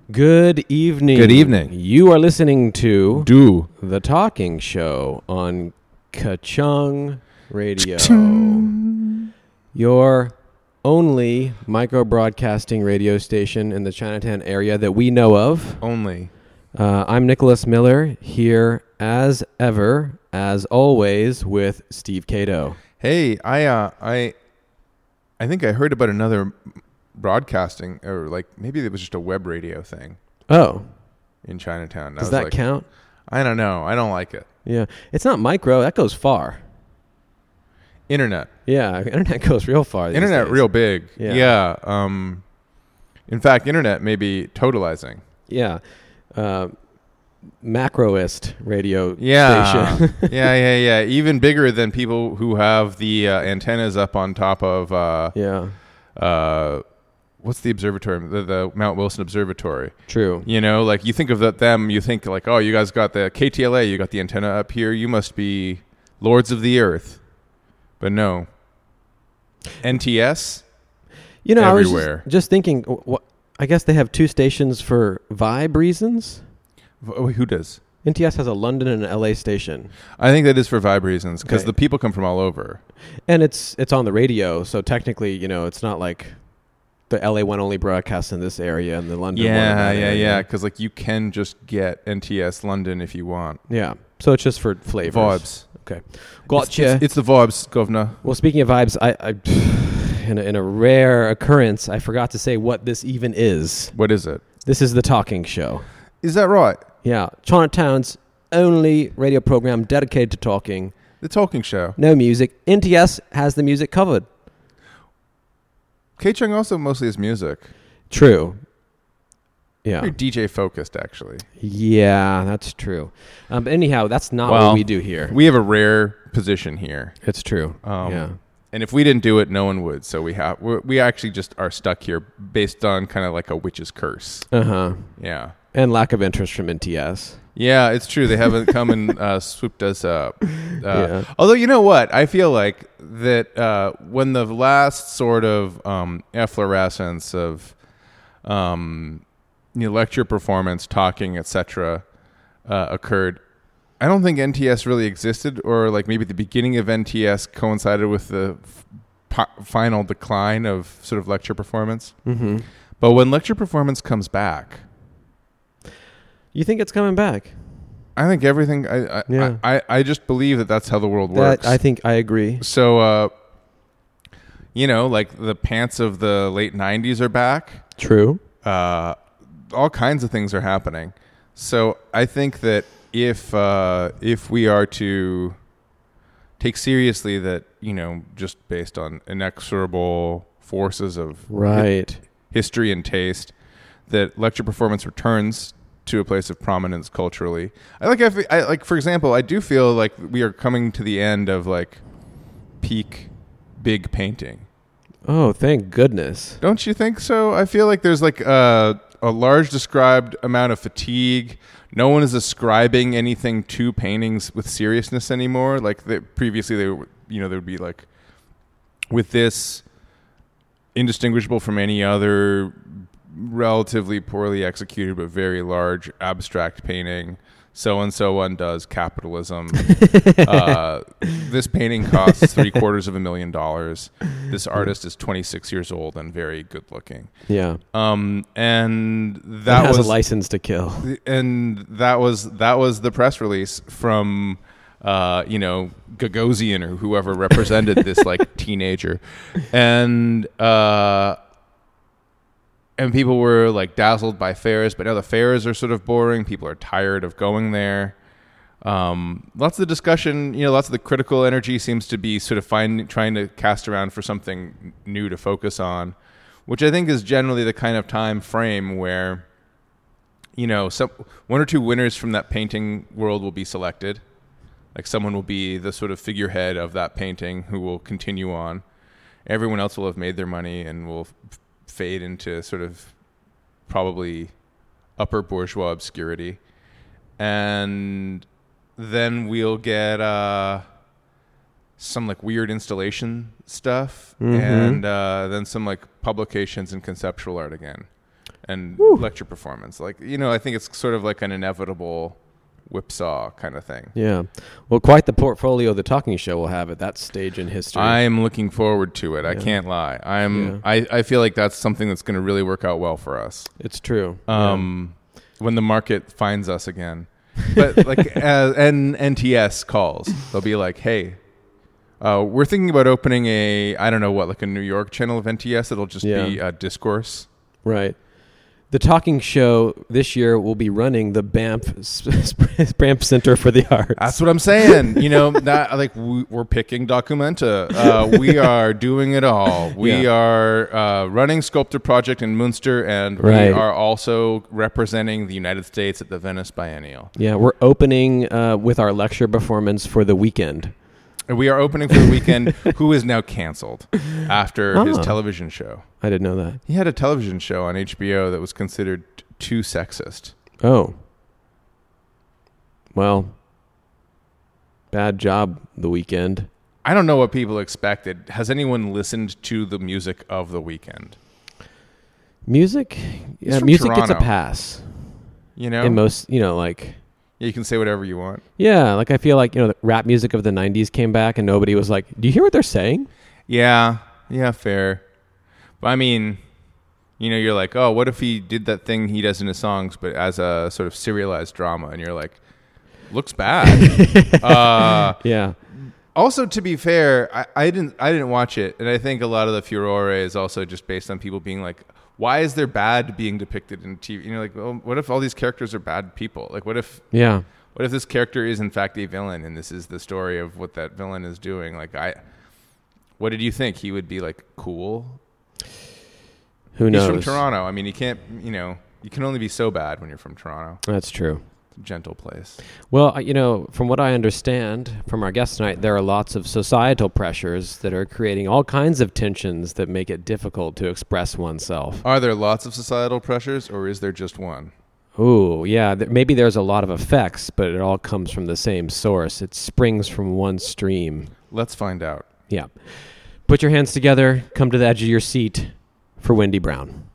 Good evening. Good evening. You are listening to Do. The Talking Show on Ka-Chung Radio. Your only micro-broadcasting radio station in the Chinatown area that we know of. Only. I'm Nicholas Miller, here as ever, as always, with Steve Cato. Hey, I think I heard about another broadcasting, or like maybe it was just a web radio thing Oh. in Chinatown. Does that count? I don't know. I don't like it. Yeah. It's not micro. That goes far. Internet. Yeah. Internet goes real far. these Internet days. real big. Yeah. In fact, internet may be totalizing. Yeah. Macroist radio Yeah. station. yeah. Even bigger than people who have the antennas up on top of Yeah. What's the observatory? The Mount Wilson Observatory. True. You know, like you think of them, you think like, oh, you guys got the KTLA, you got the antenna up here. You must be lords of the earth. But no. NTS? You know, Everywhere. I was just thinking, I guess they have two stations for vibe reasons. Who does? NTS has a London and an LA station. I think that is for vibe reasons because Okay. the people come from all over. And it's on the radio, so technically, you know, it's not like the LA one only broadcasts in this area and the London one in that area. Yeah. Because like you can just get NTS London if you want. Yeah. So it's just for flavors. Vibes. Okay. Gotcha. It's the vibes, governor. Well, speaking of vibes, I in a rare occurrence, I forgot to say what this even is. What is it? This is The Talking Show. Is that right? Yeah. Chinatown's only radio program dedicated to talking. The Talking Show. No music. NTS has the music covered. K-Chung also mostly is music. True. Yeah. Very DJ focused, actually. Yeah, that's true. But anyhow, that's not what we do here. We have a rare position here. It's true. Yeah. And if we didn't do it, no one would. So we actually just are stuck here based on kind of like a witch's curse. Uh-huh. Yeah. And lack of interest from NTS. Yeah, it's true. They haven't come and swooped us up. Yeah. Although, you know what? I feel like that when the last sort of efflorescence of lecture performance, talking, etc., occurred, I don't think NTS really existed, or like maybe the beginning of NTS coincided with the final decline of sort of lecture performance. Mm-hmm. But when lecture performance comes back, You think it's coming back? I think everything. Yeah. I just believe that that's how the world works. I think I agree. So, like the pants of the late '90s are back. True. All kinds of things are happening. So I think that if we are to take seriously that, just based on inexorable forces of Right. history and taste, that lecture performance returns to a place of prominence culturally. For example, I do feel like we are coming to the end of like peak big painting. Oh, thank goodness. Don't you think so? I feel like there's like a large described amount of fatigue. No one is ascribing anything to paintings with seriousness anymore. Like previously, there would be like, with this indistinguishable from any other relatively poorly executed but very large abstract painting. So and so undoes capitalism. This painting costs $750,000. This artist is 26 years old and very good looking. Yeah. And that has was a license to kill. And that was the press release from Gagosian or whoever represented this like teenager, and people were like dazzled by fairs, but now the fairs are sort of boring. People are tired of going there. Lots of the discussion, lots of the critical energy seems to be sort of trying to cast around for something new to focus on, which I think is generally the kind of time frame where, one or two winners from that painting world will be selected. Like someone will be the sort of figurehead of that painting who will continue on. Everyone else will have made their money and will fade into sort of probably upper bourgeois obscurity. And then we'll get some like weird installation stuff, and then some like publications and conceptual art again. and lecture performance. Like, I think it's sort of like an inevitable whipsaw kind of thing. Yeah. Well, quite the portfolio the talking show will have at that stage in history. I am looking forward to it. I can't lie. I feel like that's something that's going to really work out well for us. It's true. When the market finds us again. But like NTS calls, they'll be like, hey, we're thinking about opening a New York channel of NTS. It'll just be discourse. Right. The talking show this year will be running the Banff Center for the Arts. That's what I'm saying. We're picking Documenta. We are doing it all. We are running Sculptor Project in Munster, and we are also representing the United States at the Venice Biennial. Yeah, we're opening with our lecture performance for The Weeknd. We are opening for The Weeknd, who is now canceled after his television show. I didn't know that. He had a television show on HBO that was considered too sexist. Oh. Well, bad job, The Weeknd. I don't know what people expected. Has anyone listened to the music of The Weeknd? Music? Yeah, music Toronto. gets a pass. In most, you can say whatever you want. Yeah, like I feel like, the rap music of the 90s came back and nobody was like, do you hear what they're saying? Yeah, fair. But I mean, you're like, oh, what if he did that thing he does in his songs, but as a sort of serialized drama? And you're like, looks bad. Yeah. Also, to be fair, I didn't watch it. And I think a lot of the furore is also just based on people being like, why is there bad being depicted in TV? Like, well, what if all these characters are bad people? Like, what if this character is in fact a villain, and this is the story of what that villain is doing? Like, what did you think? He would be like cool? Who knows? He's from Toronto. I mean, you can't, you can only be so bad when you're from Toronto. That's true. It's a gentle place. Well, from what I understand from our guest tonight, there are lots of societal pressures that are creating all kinds of tensions that make it difficult to express oneself. Are there lots of societal pressures, or is there just one? Oh, yeah. Maybe there's a lot of effects, but it all comes from the same source. It springs from one stream. Let's find out. Yeah. Put your hands together. Come to the edge of your seat for Wendy Brown.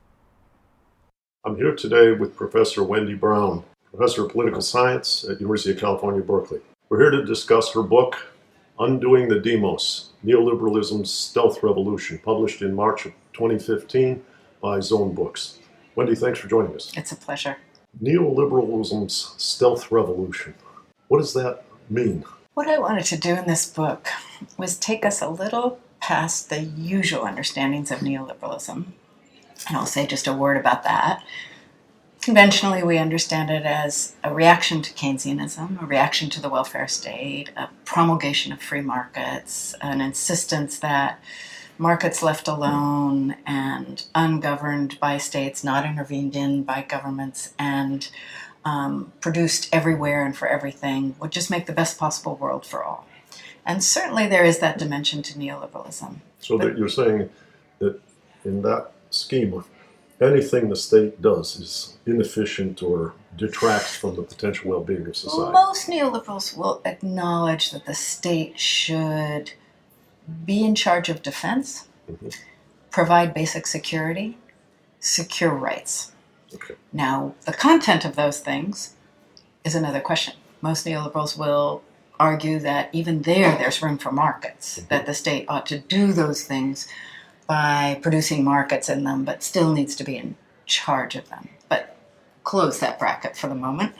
I'm here today with Professor Wendy Brown, Professor of Political Science at University of California, Berkeley. We're here to discuss her book, Undoing the Demos, Neoliberalism's Stealth Revolution, published in March of 2015 by Zone Books. Wendy, thanks for joining us. It's a pleasure. Neoliberalism's Stealth Revolution. What does that mean? What I wanted to do in this book was take us a little past the usual understandings of neoliberalism. And I'll say just a word about that. Conventionally, we understand it as a reaction to Keynesianism, a reaction to the welfare state, a promulgation of free markets, an insistence that markets left alone and ungoverned by states, not intervened in by governments, and produced everywhere and for everything would just make the best possible world for all. And certainly there is that dimension to neoliberalism. So that you're saying that in that scheme, anything the state does is inefficient or detracts from the potential well-being of society. Most neoliberals will acknowledge that the state should be in charge of defense, provide basic security, secure rights. Okay. Now, the content of those things is another question. Most neoliberals will argue that even there's room for markets, that the state ought to do those things by producing markets in them, but still needs to be in charge of them. But close that bracket for the moment.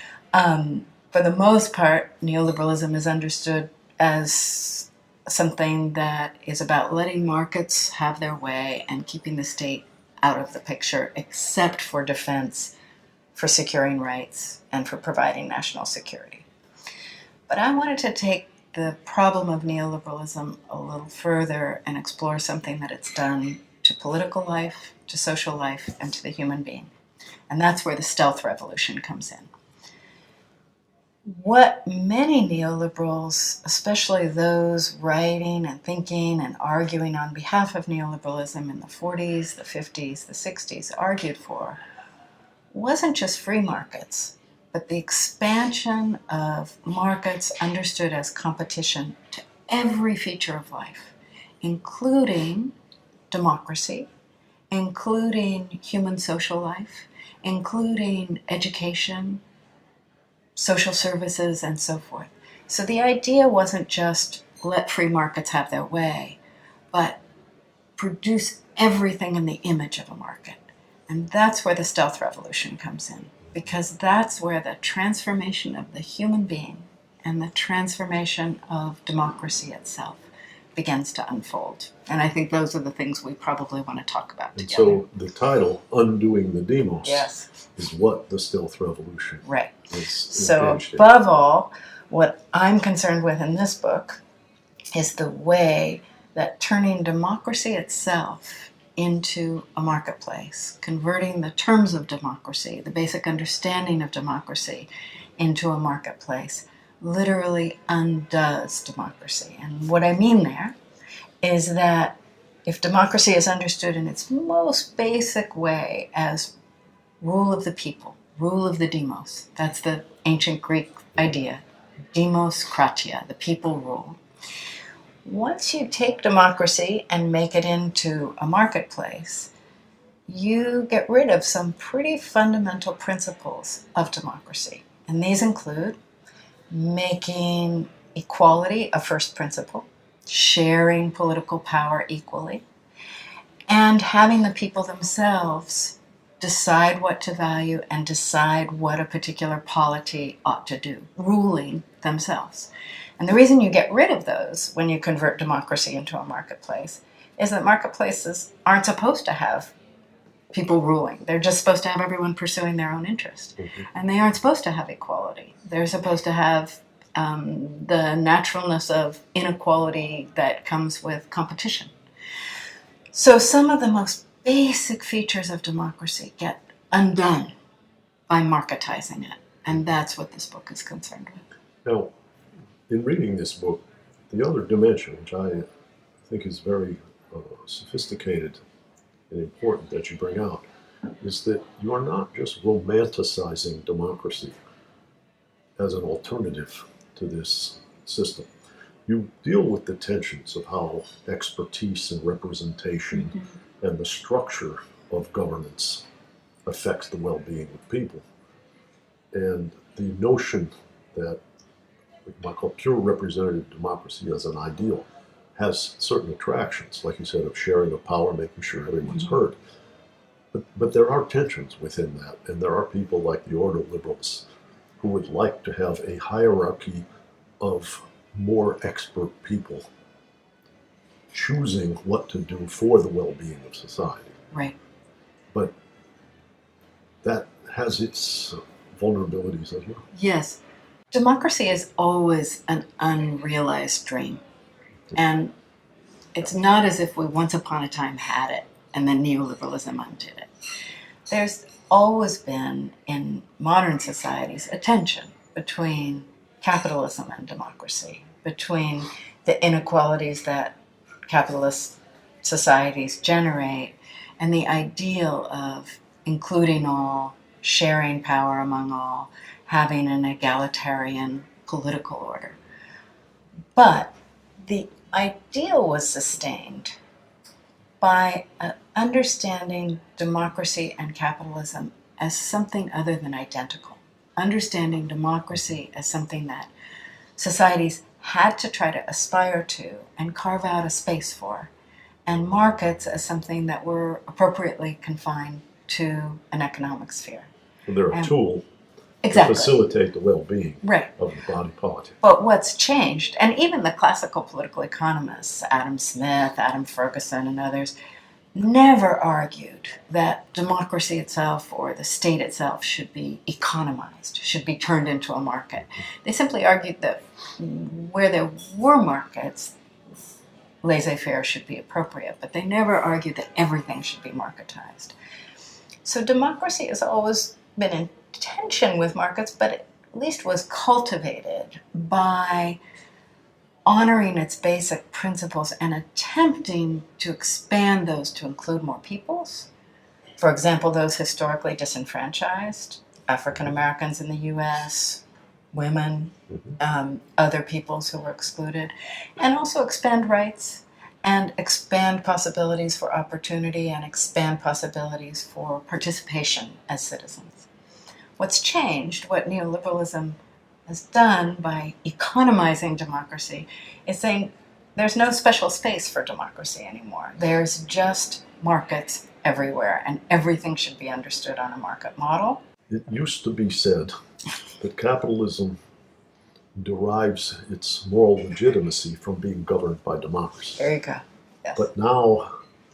For the most part, neoliberalism is understood as something that is about letting markets have their way and keeping the state out of the picture, except for defense, for securing rights, and for providing national security. But I wanted to take the problem of neoliberalism a little further and explore something that it's done to political life, to social life, and to the human being. And that's where the stealth revolution comes in. What many neoliberals, especially those writing and thinking and arguing on behalf of neoliberalism in the 40s, the 50s, the 60s, argued for wasn't just free markets, but the expansion of markets understood as competition to every feature of life, including democracy, including human social life, including education, social services, and so forth. So the idea wasn't just let free markets have their way, but produce everything in the image of a market. And that's where the stealth revolution comes in, because that's where the transformation of the human being and the transformation of democracy itself begins to unfold. And I think those are the things we probably want to talk about And together. so the title, Undoing the Demos, Yes, is what the stealth revolution right. is So engaged in. above all, what I'm concerned with in this book is the way that turning democracy itself into a marketplace, converting the terms of democracy, the basic understanding of democracy, into a marketplace, literally undoes democracy. And what I mean there is that if democracy is understood in its most basic way as rule of the people, rule of the demos, that's the ancient Greek idea, demos kratia, the people rule. Once you take democracy and make it into a marketplace, you get rid of some pretty fundamental principles of democracy. And these include making equality a first principle, sharing political power equally, and having the people themselves decide what to value and decide what a particular polity ought to do, ruling themselves. And the reason you get rid of those when you convert democracy into a marketplace is that marketplaces aren't supposed to have people ruling. They're just supposed to have everyone pursuing their own interest. Mm-hmm. And they aren't supposed to have equality. They're supposed to have the naturalness of inequality that comes with competition. So some of the most basic features of democracy get undone by marketizing it. And that's what this book is concerned with. Now, in reading this book, the other dimension, which I think is very sophisticated and important that you bring out, is that you are not just romanticizing democracy as an alternative to this system. You deal with the tensions of how expertise and representation and the structure of governance affects the well-being of people. And the notion that we might call pure representative democracy as an ideal has certain attractions, like you said, of sharing of power, making sure everyone's heard. But there are tensions within that, and there are people like the Ordo Liberals who would like to have a hierarchy of more expert people choosing what to do for the well-being of society. Right. But that has its vulnerabilities as well. Yes. Democracy is always an unrealized dream. And it's not as if we once upon a time had it and then neoliberalism undid it. There's always been, in modern societies, a tension between capitalism and democracy, between the inequalities that capitalist societies generate and the ideal of including all, sharing power among all, having an egalitarian political order. But the ideal was sustained by understanding democracy and capitalism as something other than identical. Understanding democracy as something that societies had to try to aspire to and carve out a space for, and markets as something that were appropriately confined to an economic sphere. And they're a tool exactly. to facilitate the well-being right. of the body politic. But what's changed, and even the classical political economists, Adam Smith, Adam Ferguson, and others, never argued that democracy itself or the state itself should be economized, should be turned into a market. They simply argued that where there were markets, laissez-faire should be appropriate, but they never argued that everything should be marketized. So democracy has always been in tension with markets, but at least was cultivated by honoring its basic principles and attempting to expand those to include more peoples. For example, those historically disenfranchised, African Americans in the U.S., women, other peoples who were excluded, and also expand rights and expand possibilities for opportunity and expand possibilities for participation as citizens. What's changed, what neoliberalism has done by economizing democracy, is saying there's no special space for democracy anymore. There's just markets everywhere, and everything should be understood on a market model. It used to be said that capitalism derives its moral legitimacy from being governed by democracy. There you go. Yes. But now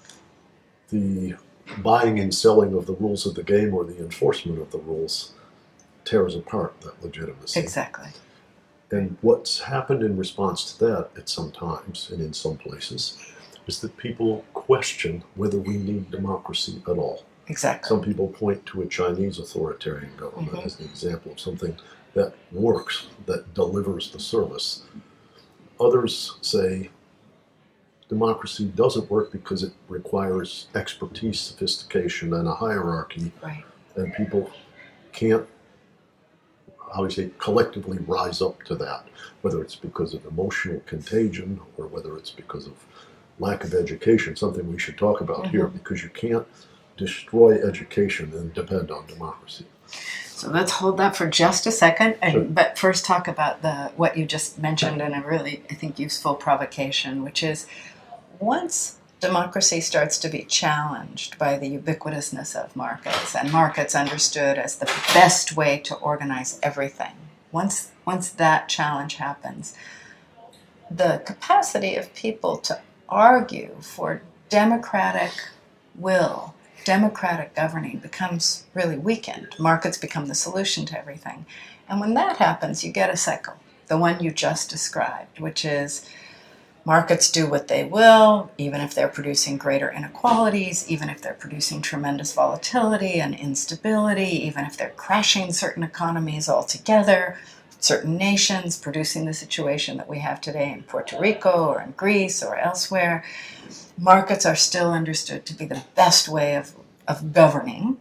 the buying and selling of the rules of the game or the enforcement of the rules tears apart that legitimacy. Exactly. And what's happened in response to that at some times and in some places is that people question whether we need democracy at all. Exactly. Some people point to a Chinese authoritarian government as an example of something that works, that delivers the service. Others say democracy doesn't work because it requires expertise, sophistication, and a hierarchy, Right. and people can't, how do you say, collectively rise up to that, whether it's because of emotional contagion or whether it's because of lack of education, something we should talk about here, because you can't destroy education and depend on democracy. So let's hold that for just a second, Sure. but first talk about what you just mentioned in a really, I think, useful provocation, which is once democracy starts to be challenged by the ubiquitousness of markets, and markets understood as the best way to organize everything, once that challenge happens, the capacity of people to argue for democratic will, democratic governing becomes really weakened. Markets become the solution to everything. And when that happens, you get a cycle, the one you just described, which is markets do what they will, even if they're producing greater inequalities, even if they're producing tremendous volatility and instability, even if they're crashing certain economies altogether, certain nations producing the situation that we have today in Puerto Rico or in Greece or elsewhere. Markets are still understood to be the best way of governing.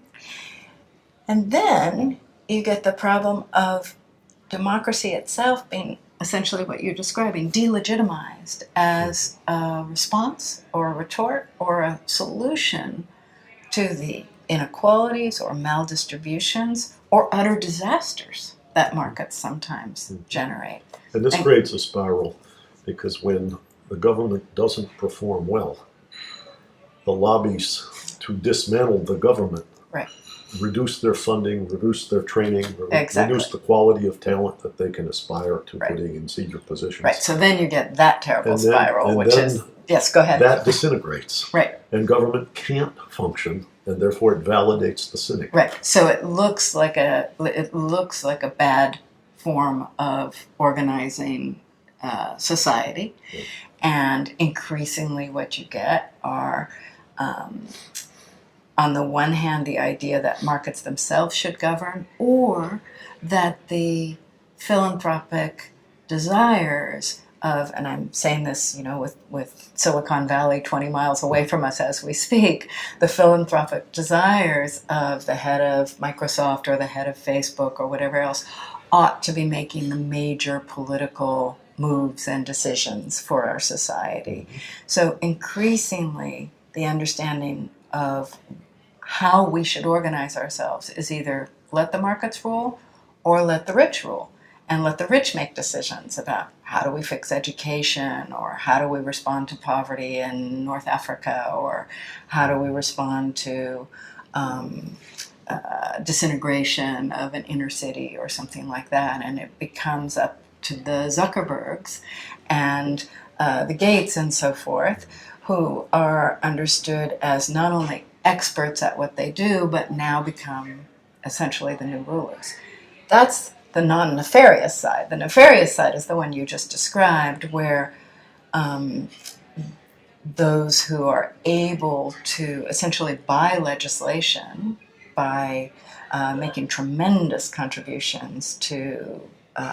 And then you get the problem of democracy itself being essentially what you're describing, delegitimized as a response or a retort or a solution to the inequalities or maldistributions or utter disasters that markets sometimes generate. And this creates a spiral because when the government doesn't perform well, the lobbies to dismantle the government Right. reduce their funding, reduce their training, Exactly. reduce the quality of talent that they can aspire to Right. putting in senior positions. Right, so then you get that terrible And then- spiral, and which then is, yes, go ahead. That disintegrates. Right. And government can't function, and therefore it validates the cynic. Right. So it looks like a bad form of organizing society, and increasingly what you get are, on the one hand, the idea that markets themselves should govern, or that the philanthropic desires of, and I'm saying this, with Silicon Valley 20 miles away from us as we speak, the philanthropic desires of the head of Microsoft or the head of Facebook or whatever else ought to be making the major political moves and decisions for our society. So increasingly, the understanding of how we should organize ourselves is either let the markets rule or let the rich rule. And let the rich make decisions about how do we fix education, or how do we respond to poverty in North Africa, or how do we respond to disintegration of an inner city or something like that. And it becomes up to the Zuckerbergs and the Gates and so forth, who are understood as not only experts at what they do, but now become essentially the new rulers. That's the non-nefarious side. The nefarious side is the one you just described, where those who are able to essentially buy legislation by making tremendous contributions to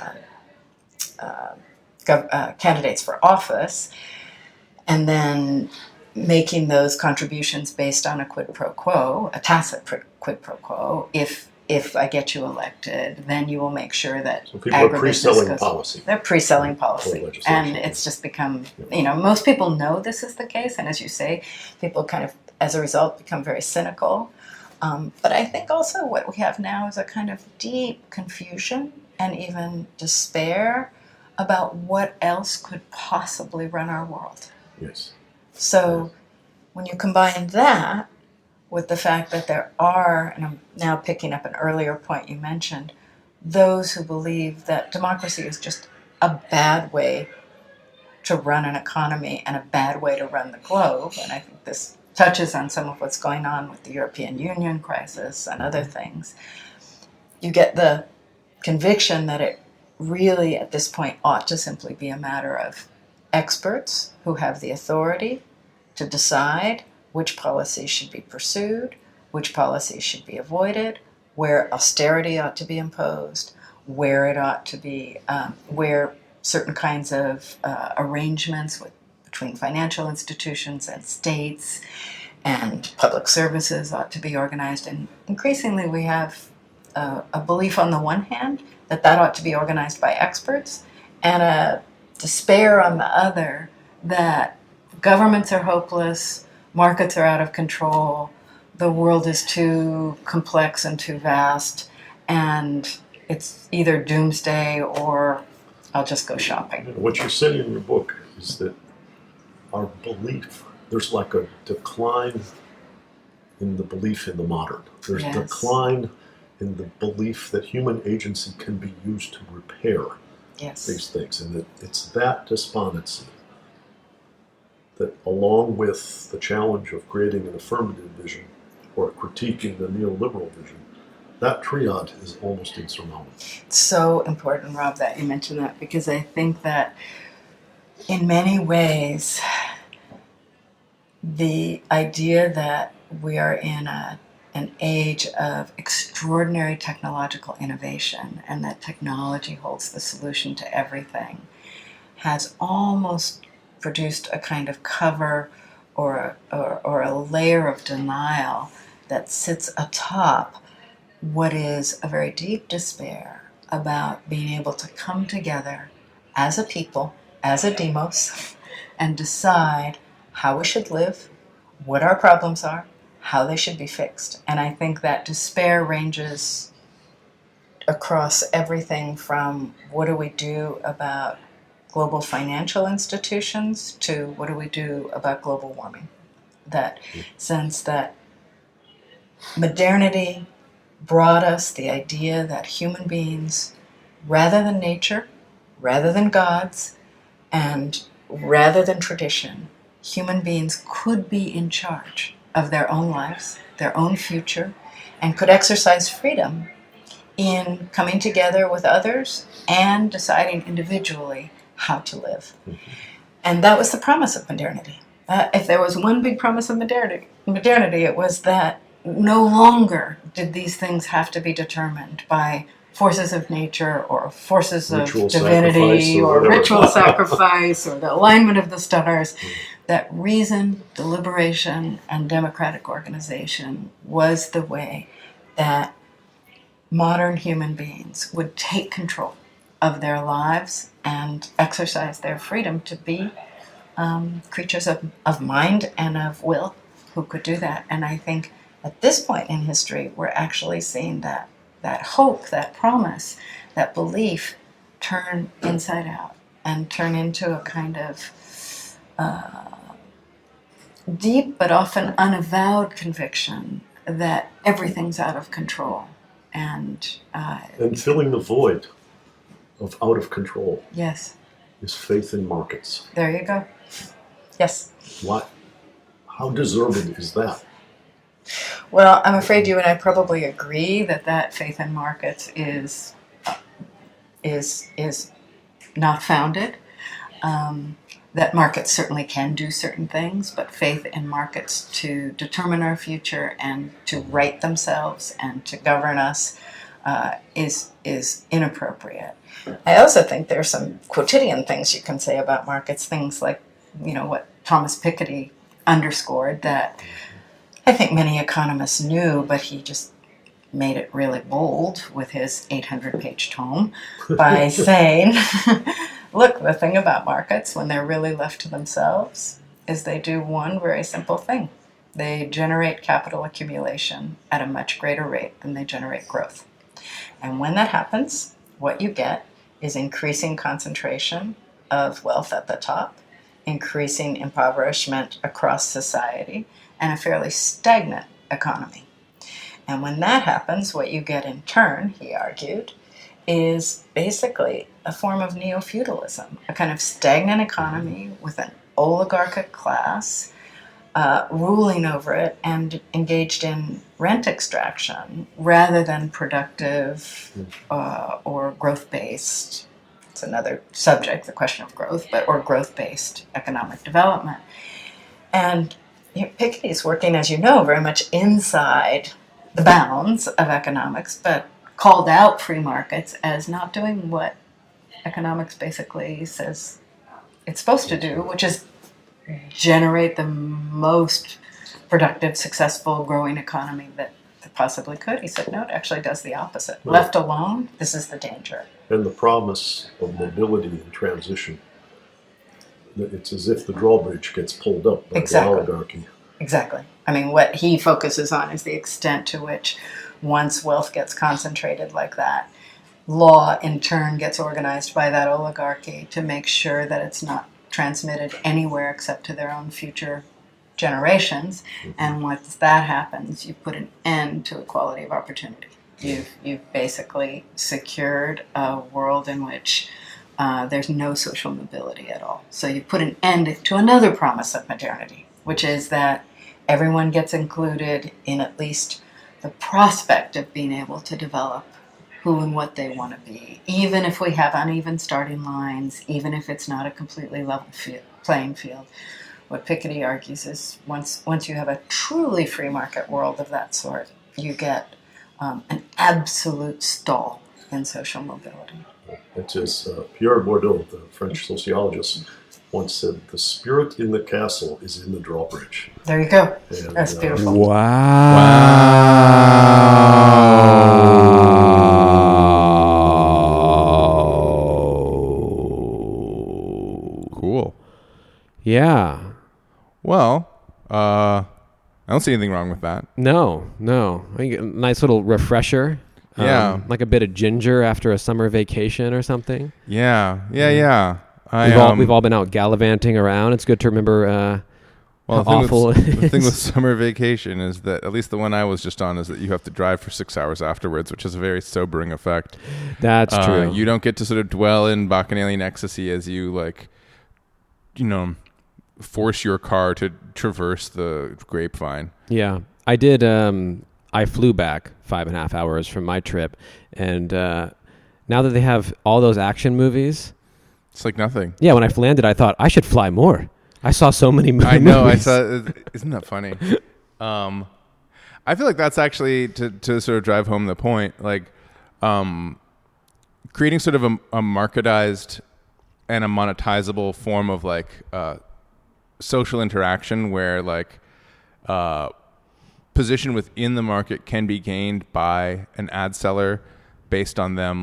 candidates for office, and then making those contributions based on a quid pro quo, a tacit quid pro quo, if if I get you elected, then you will make sure that So people are agribusiness pre-selling goes. policy. They're pre-selling For policy, legislation, and yeah. it's just become, most people know this is the case, and as you say, people kind of, as a result, become very cynical. But I think also what we have now is a kind of deep confusion and even despair about what else could possibly run our world. Yes. So when you combine that with the fact that there are, and I'm now picking up an earlier point you mentioned, those who believe that democracy is just a bad way to run an economy and a bad way to run the globe, and I think this touches on some of what's going on with the European Union crisis and other things, you get the conviction that it really, at this point, ought to simply be a matter of experts who have the authority to decide which policies should be pursued, which policies should be avoided, where austerity ought to be imposed, where it ought to be, where certain kinds of arrangements between financial institutions and states and public services ought to be organized. And increasingly we have a belief on the one hand that ought to be organized by experts, and a despair on the other that governments are hopeless, markets are out of control, the world is too complex and too vast, and it's either doomsday or I'll just go shopping. What you say in your book is that our belief, there's like a decline in the belief in the modern. There's Yes. decline in the belief that human agency can be used to repair Yes. these things, and that it's that despondency that, along with the challenge of creating an affirmative vision or critiquing the neoliberal vision, that triad is almost insurmountable. It's so important, Rob, that you mentioned that, because I think that in many ways the idea that we are in an age of extraordinary technological innovation and that technology holds the solution to everything has almost produced a kind of cover or a layer of denial that sits atop what is a very deep despair about being able to come together as a people, as a demos, and decide how we should live, what our problems are, how they should be fixed. And I think that despair ranges across everything from what do we do about global financial institutions to what do we do about global warming. That sense that modernity brought us the idea that human beings, rather than nature, rather than gods, and rather than tradition, human beings could be in charge of their own lives, their own future, and could exercise freedom in coming together with others and deciding individually how to live. Mm-hmm. And that was the promise of modernity. If there was one big promise of modernity, it was that no longer did these things have to be determined by forces of nature or forces ritual of divinity or ritual sacrifice or the alignment of the stars. That reason, deliberation, and democratic organization was the way that modern human beings would take control of their lives and exercise their freedom to be creatures of mind and of will who could do that. And I think at this point in history, we're actually seeing that hope, that promise, that belief turn inside out and turn into a kind of deep but often unavowed conviction that everything's out of control. And filling the void of out of control. Yes. Is faith in markets. There you go. Yes. What? How deserving is that? Well, I'm afraid you and I probably agree that faith in markets is not founded. That markets certainly can do certain things, but faith in markets to determine our future and to right themselves and to govern us is inappropriate. I also think there's some quotidian things you can say about markets, things like, what Thomas Piketty underscored that I think many economists knew, but he just made it really bold with his 800-page tome by saying, look, the thing about markets when they're really left to themselves is they do one very simple thing. They generate capital accumulation at a much greater rate than they generate growth. And when that happens, what you get is increasing concentration of wealth at the top, increasing impoverishment across society, and a fairly stagnant economy. And when that happens, what you get in turn, he argued, is basically a form of neo-feudalism, a kind of stagnant economy with an oligarchic class ruling over it and engaged in rent extraction rather than productive or growth-based. It's another subject, the question of growth, or growth-based economic development. And Piketty is working, as you know, very much inside the bounds of economics, but called out free markets as not doing what economics basically says it's supposed to do, which is generate the most productive, successful, growing economy that possibly could. He said, no, it actually does the opposite. Right. Left alone, this is the danger. And the promise of mobility and transition. It's as if the drawbridge gets pulled up by the oligarchy. Exactly. I mean, what he focuses on is the extent to which once wealth gets concentrated like that, law in turn gets organized by that oligarchy to make sure that it's not transmitted anywhere except to their own future generations. Mm-hmm. And once that happens, you put an end to equality of opportunity. You've basically secured a world in which there's no social mobility at all. So you put an end to another promise of modernity, which is that everyone gets included in at least the prospect of being able to develop who and what they want to be, even if we have uneven starting lines, even if it's not a completely level playing field. What Piketty argues is once you have a truly free market world of that sort, you get an absolute stall in social mobility. It's as Pierre Bourdieu, the French sociologist, once said, the spirit in the castle is in the drawbridge. There you go. And, that's beautiful. Cool. Yeah. Well, I don't see anything wrong with that. No. I think a nice little refresher. Yeah. Like a bit of ginger after a summer vacation or something. Yeah. We've all been out gallivanting around. It's good to remember how awful it is. The thing with summer vacation is that, at least the one I was just on, is that you have to drive for 6 hours afterwards, which is a very sobering effect. That's true. You don't get to sort of dwell in bacchanalian ecstasy as you, force your car to traverse the grapevine. Yeah. I did... I flew back 5.5 hours from my trip, and now that they have all those action movies, it's like nothing. Yeah, when I landed, I thought I should fly more. I saw so many movies. I know. I saw. Isn't that funny? I feel like that's actually to sort of drive home the point, creating sort of a marketized and a monetizable form of social interaction where position within the market can be gained by an ad seller based on them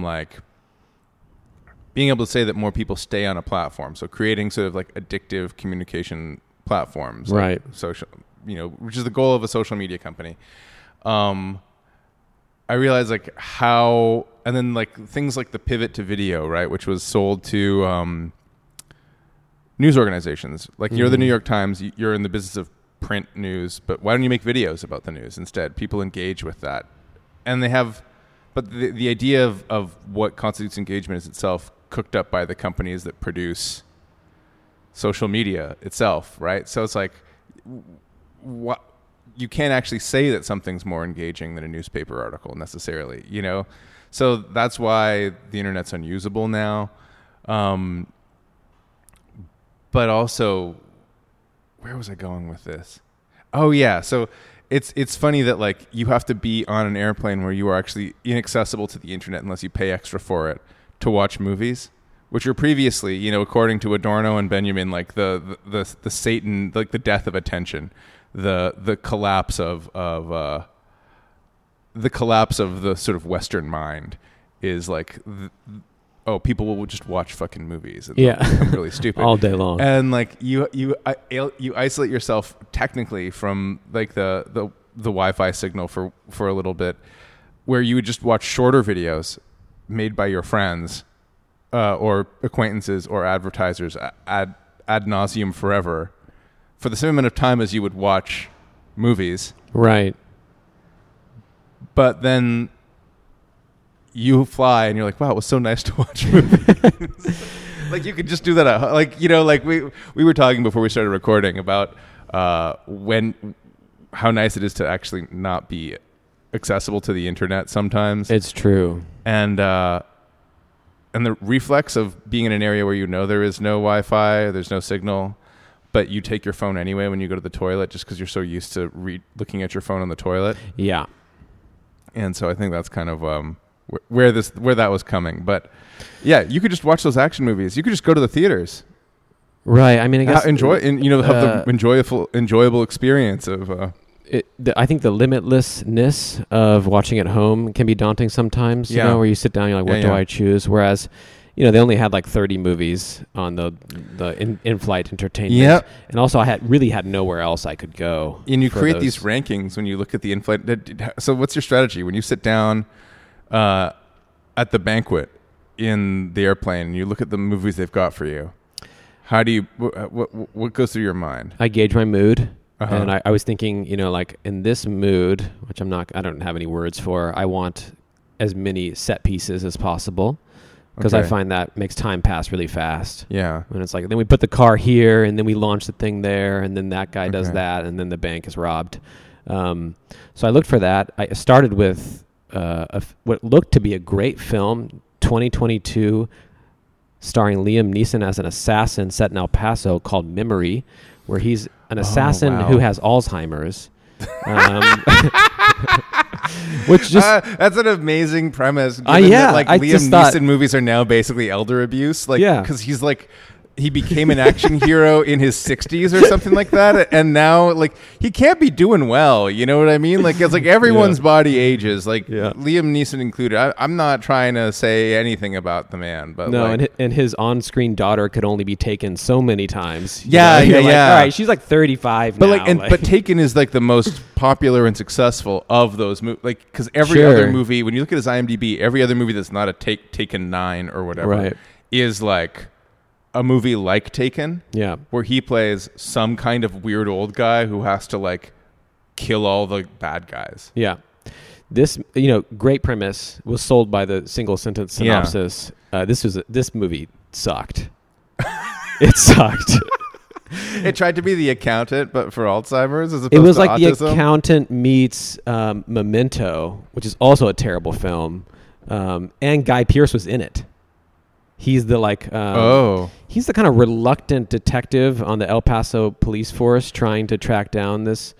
being able to say that more people stay on a platform. So creating sort of addictive communication platforms, right? Social, which is the goal of a social media company. I realized how, and then things like the pivot to video, right, which was sold to news organizations. You're the New York Times. You're in the business of print news, but why don't you make videos about the news instead? People engage with that, and they have, but the idea of what constitutes engagement is itself cooked up by the companies that produce social media itself, right? So it's what you can't actually say that something's more engaging than a newspaper article necessarily, so that's why the internet's unusable now. But also, where was I going with this? Oh yeah, so it's funny that you have to be on an airplane where you are actually inaccessible to the internet unless you pay extra for it to watch movies, which were previously, according to Adorno and Benjamin, the Satan, the death of attention, the collapse of the collapse of the sort of Western mind is like, people will just watch fucking movies. And Yeah. become really stupid All day long. And like you isolate yourself technically from like the Wi-Fi signal for a little bit, where you would just watch shorter videos made by your friends or acquaintances or advertisers ad nauseum forever for the same amount of time as you would watch movies. Right. But then you fly and you're like, wow, it was so nice to watch movies. Like you could just do that at, like, you know, like we were talking before we started recording about how nice it is to actually not be accessible to the internet sometimes. It's true. And the reflex of being in an area where you know there is no Wi-Fi, there's no signal, but you take your phone anyway when you go to the toilet just because you're so used to looking at your phone on the toilet. Yeah. And so I think that's kind of where that was coming. But yeah, you could just watch those action movies. You could just go to the theaters. Right. I mean, I guess have the enjoyable experience of. I think the limitlessness of watching at home can be daunting sometimes. You know, where you sit down, you're like, what do I choose? Whereas, you know, they only had like 30 movies on the in-flight entertainment. Yep. And also I had nowhere else I could go. And you create these rankings when you look at the in-flight. So what's your strategy when you sit down at the banquet in the airplane and you look at the movies they've got for you? How do you, what goes through your mind? I gauge my mood. And I was thinking, you know, like in this mood, which I don't have any words for, I want as many set pieces as possible. Because I find that makes time pass really fast. Yeah. And it's like, then we put the car here, and then we launch the thing there, and then that guy does that, and then the bank is robbed. So I looked for that. I started with what looked to be a great film, 2022, starring Liam Neeson as an assassin set in El Paso called Memory, where he's an assassin who has Alzheimer's. Which just that's an amazing premise. Yeah, that, like Liam Neeson movies are now basically elder abuse, like because he's like he became an action hero in his 60s or something like that, and now like he can't be doing well. You know what I mean? Like it's like everyone's body ages, like Liam Neeson included. I'm not trying to say anything about the man, but no, like, and his on-screen daughter could only be taken so many times. Yeah. Like, all right, she's like 35 but now. But Taken is like the most popular and successful of those movies. Like because every other movie, when you look at his IMDb, every other movie that's not a Taken 9 or whatever is like a movie like Taken, where he plays some kind of weird old guy who has to like kill all the bad guys. Yeah. This, you know, great premise was sold by the single sentence synopsis. This movie sucked. It sucked. It tried to be The Accountant, but for Alzheimer's as opposed to It was to like autism. The Accountant meets Memento, which is also a terrible film. And Guy Pearce was in it. He's the he's the kind of reluctant detective on the El Paso police force trying to track down this.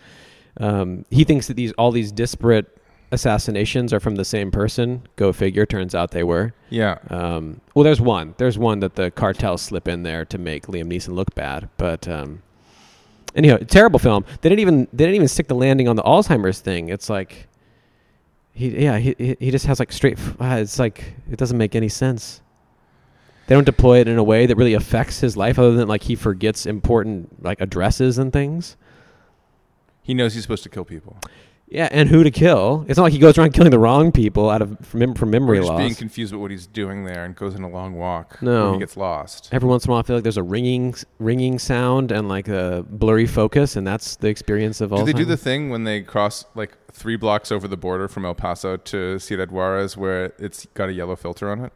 He thinks that all these disparate assassinations are from the same person. Go figure. Turns out they were. Yeah. Well, there's one that the cartels slip in there to make Liam Neeson look bad. But anyhow, terrible film. They didn't even stick the landing on the Alzheimer's thing. It's like he just has like straight. It's like it doesn't make any sense. They don't deploy it in a way that really affects his life, other than like he forgets important like addresses and things. He knows he's supposed to kill people. Yeah, and who to kill. It's not like he goes around killing the wrong people from memory loss. loss. Being confused about what he's doing there and goes on a long walk. No, where he gets lost. Every once in a while, I feel like there's a ringing sound and like a blurry focus, and that's the experience of all. Do they do the thing when they cross like 3 blocks over the border from El Paso to Ciudad Juarez, where it's got a yellow filter on it?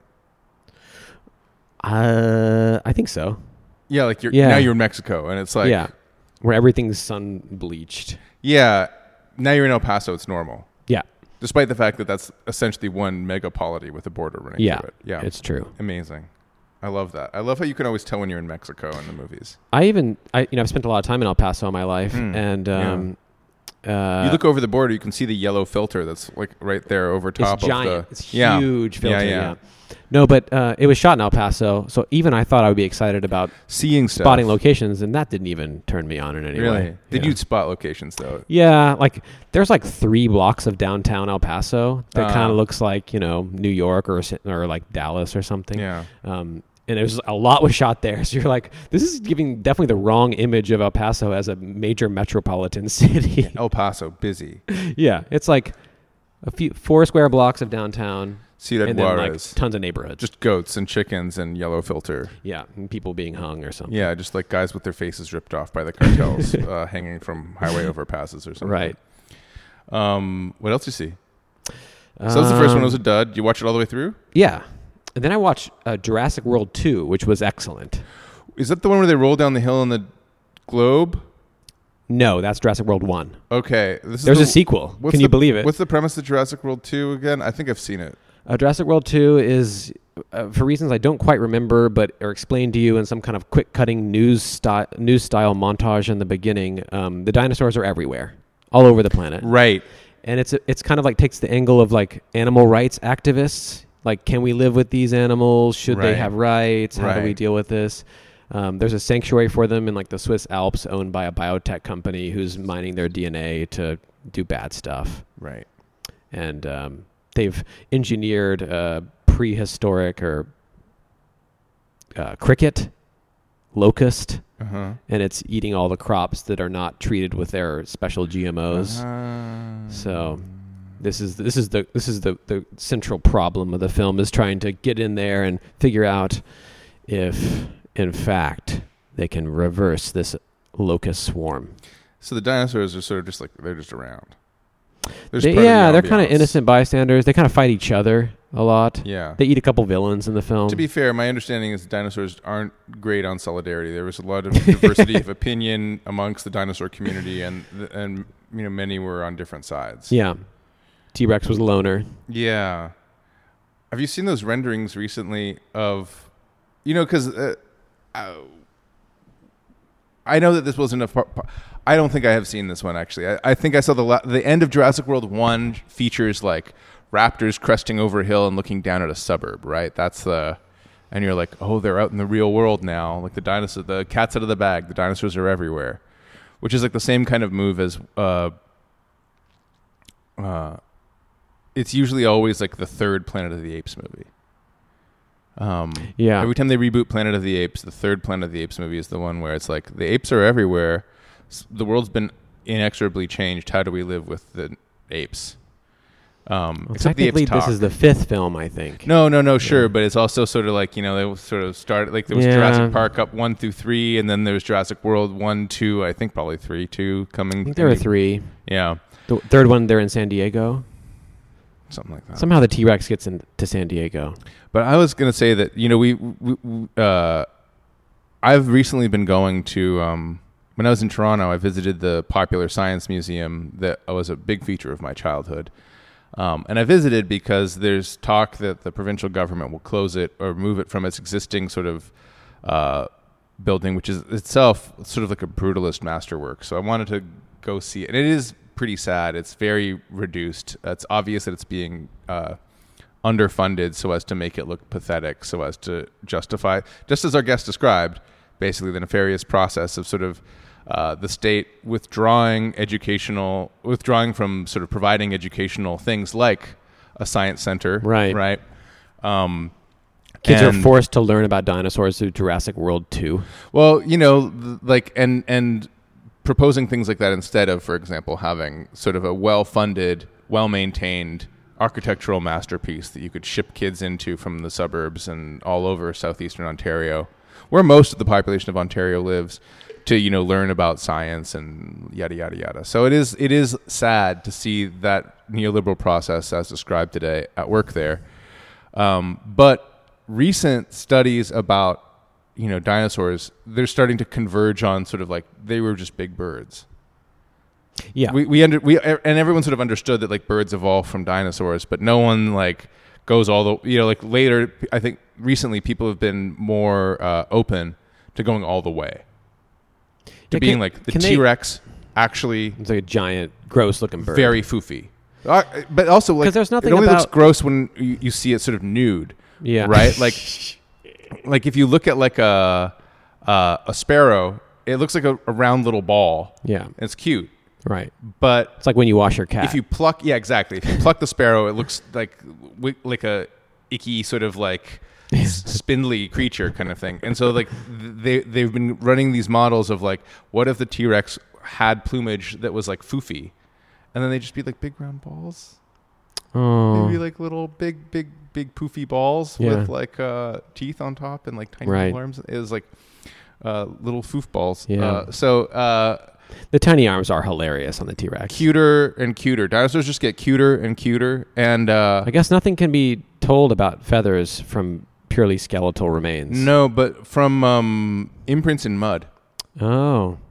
I think so. Yeah, like now you're in Mexico, and it's like where everything's sun bleached. Yeah, now you're in El Paso. It's normal. Yeah, despite the fact that that's essentially one megapolity with a border running through it. Yeah, it's true. Amazing. I love that. I love how you can always tell when you're in Mexico in the movies. I've spent a lot of time in El Paso in my life, and You look over the border, you can see the yellow filter that's like right there over top it's giant. of the. It's huge filter. Yeah. Yeah. No, but it was shot in El Paso, so even I thought I would be excited about Seeing stuff. spotting locations, and that didn't even turn me on in any Really? way. Did Yeah. you spot locations though? Yeah, like there's like 3 blocks of downtown El Paso that kind Uh. of looks like New York or like Dallas or something. Yeah. And there's a lot was shot there, so you're like, this is giving definitely the wrong image of El Paso as a major metropolitan city. El Paso, busy. Yeah, it's like 4 square blocks of downtown. Ciudad And then like Juarez. tons of neighborhoods. Just goats and chickens and yellow filter. Yeah, and people being hung or something. Yeah, just like guys with their faces ripped off by the cartels hanging from highway overpasses or something. Right. What else you see? So that was the first one. It was a dud. You watch it all the way through? Yeah. And then I watched Jurassic World 2, which was excellent. Is that the one where they roll down the hill in the globe? No, that's Jurassic World 1. Okay. There's a sequel. Can you believe it? What's the premise of Jurassic World 2 again? I think I've seen it. Jurassic World 2 is, for reasons I don't quite remember, but are explained to you in some kind of quick-cutting news style montage in the beginning. The dinosaurs are everywhere, all over the planet. Right. And it's kind of like takes the angle of like animal rights activists. Like, can we live with these animals? Should they Right. have rights? How do we Right. deal with this? There's a sanctuary for them in like the Swiss Alps owned by a biotech company who's mining their DNA to do bad stuff. Right. And they've engineered prehistoric or cricket locust, Uh-huh. and it's eating all the crops that are not treated with their special GMOs. So this is the central problem of the film, is trying to get in there and figure out if in fact they can reverse this locust swarm. So the dinosaurs are sort of just like, they're just around. They're kind of innocent bystanders. They kind of fight each other a lot. Yeah. They eat a couple villains in the film. To be fair, my understanding is dinosaurs aren't great on solidarity. There was a lot of diversity of opinion amongst the dinosaur community, and many were on different sides. Yeah. T-Rex was a loner. Yeah. Have you seen those renderings recently of, because I know that this wasn't a I don't think I have seen this one, actually. I think I saw the end of Jurassic World 1 features like raptors cresting over a hill and looking down at a suburb, right? And you're like, oh, they're out in the real world now. Like the cat's out of the bag. The dinosaurs are everywhere, which is like the same kind of move as it's usually always like the third Planet of the Apes movie. Yeah. Every time they reboot Planet of the Apes, the third Planet of the Apes movie is the one where it's like the apes are everywhere. The world's been inexorably changed. How do we live with the apes? Except the apes technically, talk. this is the 5th film, I think. No, sure, but it's also sort of like, they sort of started, like there was Jurassic Park up 1 through 3, and then there was Jurassic World 1, 2, I think probably 3, 2 coming. I think there were 3. Yeah. The third one, they're in San Diego. Something like that. Somehow the T-Rex gets into San Diego. But I was going to say that, I've recently been going to, when I was in Toronto, I visited the Popular Science Museum that was a big feature of my childhood. And I visited because there's talk that the provincial government will close it or move it from its existing sort of building, which is itself sort of like a brutalist masterwork. So I wanted to go see it. And it is pretty sad. It's very reduced. It's obvious that it's being underfunded so as to make it look pathetic, so as to justify, just as our guest described, basically the nefarious process of sort of the state withdrawing from sort of providing educational things like a science center. Right. Kids are forced to learn about dinosaurs through Jurassic World 2. Well, and proposing things like that instead of, for example, having sort of a well-funded, well-maintained architectural masterpiece that you could ship kids into from the suburbs and all over southeastern Ontario, where most of the population of Ontario lives, to learn about science and yada yada yada. So it is sad to see that neoliberal process as described today at work there. But recent studies about dinosaurs, they're starting to converge on sort of like they were just big birds. Yeah, we and everyone sort of understood that like birds evolved from dinosaurs, but no one like goes all the like later. I think recently people have been more open to going all the way. To being like the T-Rex actually It's like a giant, gross-looking bird. very foofy. But also, like, 'Cause there's nothing it only looks about- gross when you see it sort of nude. Yeah. Right? Like if you look at like a sparrow, it looks like a round little ball. Yeah. And it's cute. Right. But It's like when you wash your cat. if you pluck, yeah, exactly. If you pluck the sparrow, it looks like a icky sort of like spindly creature kind of thing. And so like they've been running these models of like, what if the T-Rex had plumage that was like foofy, and then they just be like big round balls. oh. Maybe like little big poofy balls Yeah. with like teeth on top and like tiny Right. little arms. It was like little foof balls. Yeah. The tiny arms are hilarious on the T-Rex. Cuter and cuter. Dinosaurs just get cuter and cuter. And I guess nothing can be told about feathers from purely skeletal remains. no, but from imprints in mud. Oh.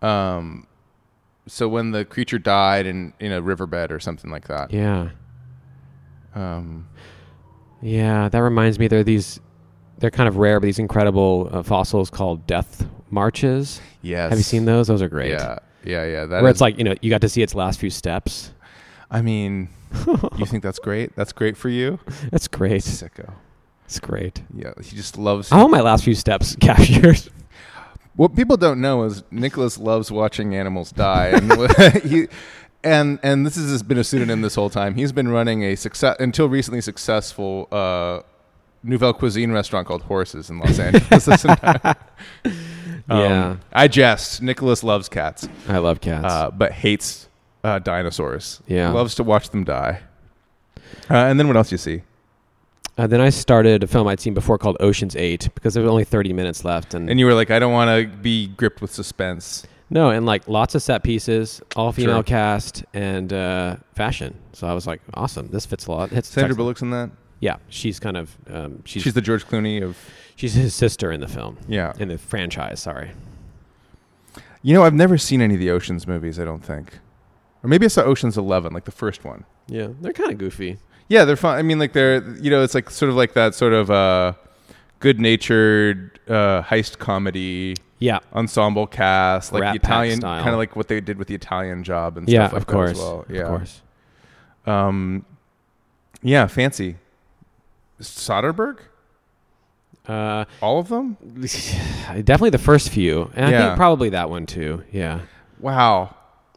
So when the creature died in a riverbed or something like that. Yeah. Um, Yeah, that reminds me. They're kind of rare, but these incredible fossils called death marches. yes. Have you seen those? Those are great. Yeah. That Where is- it's like, you got to see its last few steps. I mean, you think that's great? That's great for you? That's great. Sicko. It's great. Yeah, he just loves. I want my last few steps captured. What people don't know is Nicholas loves watching animals die, and and this has been a pseudonym this whole time. He's been running a until recently successful nouvelle cuisine restaurant called Horses in Los Angeles. Yeah. I jest. Nicholas loves cats, I love cats. but hates dinosaurs. Yeah. Loves to watch them die. And then what else do you see? Then I started a film I'd seen before called Ocean's 8 because there was only 30 minutes left. And And you were like, I don't want to be gripped with suspense. no, and like lots of set pieces, all female Sure. cast, and fashion. So I was like, awesome. This fits a lot. Sandra Bullock's in that. Yeah, she's kind of She's the George Clooney of. she's his sister in the film. Yeah. In the franchise. Sorry. You know, I've never seen any of the Ocean's movies, I don't think. Or maybe I saw Ocean's 11, like the first one. Yeah, they're kind of goofy. Yeah, they're fun. I mean, like they're, it's like sort of like that sort of good-natured heist comedy Yeah. ensemble cast, like Rat the Pack Italian, style. kind of like what they did with the Italian Job and Yeah, stuff like of course. that as well. Yeah. Of course. Yeah, fancy. Soderbergh? Uh, All of them? definitely the first few, and I Yeah. think probably that one too. Yeah. Wow.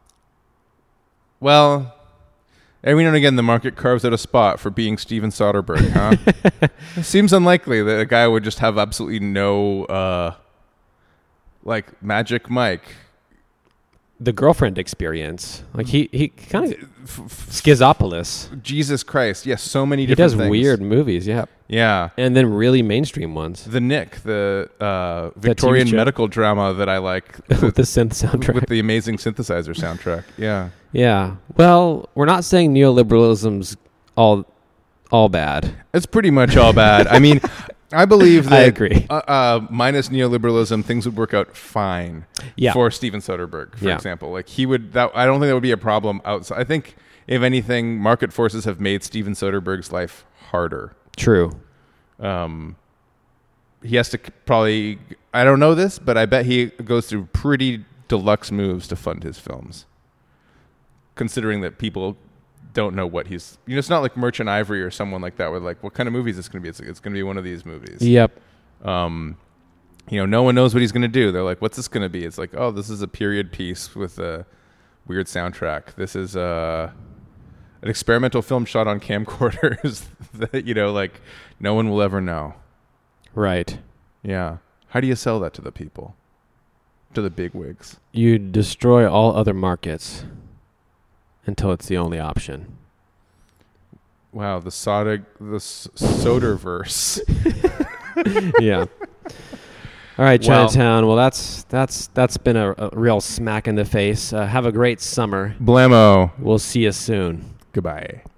Well, every now and again, the market carves out a spot for being Steven Soderbergh, huh? It seems unlikely that a guy would just have absolutely no, like, Magic Mike. The Girlfriend Experience, like he kind of Schizopolis. Jesus Christ. Yes, so many He different does things. weird movies, yeah, Yeah. and then really mainstream ones The Nick, the Victorian show. medical drama that I like with the synth soundtrack. with the amazing synthesizer soundtrack. Yeah. Yeah. Well, we're not saying neoliberalism's all bad. It's pretty much all bad. I mean, I believe that I agree. Minus neoliberalism, things would work out fine Yeah. for Steven Soderbergh, for Yeah. example. Like he would. I don't think that would be a problem outside. I think if anything, market forces have made Steven Soderbergh's life harder. True. He has to probably. I don't know this, but I bet he goes through pretty deluxe moves to fund his films. Considering that people don't know what he's, it's not like Merchant Ivory or someone like that. Where like, what kind of movie is this going to be? It's going to be one of these movies. Yep. No one knows what he's going to do. They're like, what's this going to be? It's like, oh, this is a period piece with a weird soundtrack. This is an experimental film shot on camcorders that, like no one will ever know. Right. Yeah. How do you sell that to the people? To the bigwigs? You destroy all other markets until it's the only option. Wow, the Soderverse. Yeah. All right, Well- Chinatown. Well, that's been a real smack in the face. Have a great summer. Blammo. We'll see you soon. Goodbye.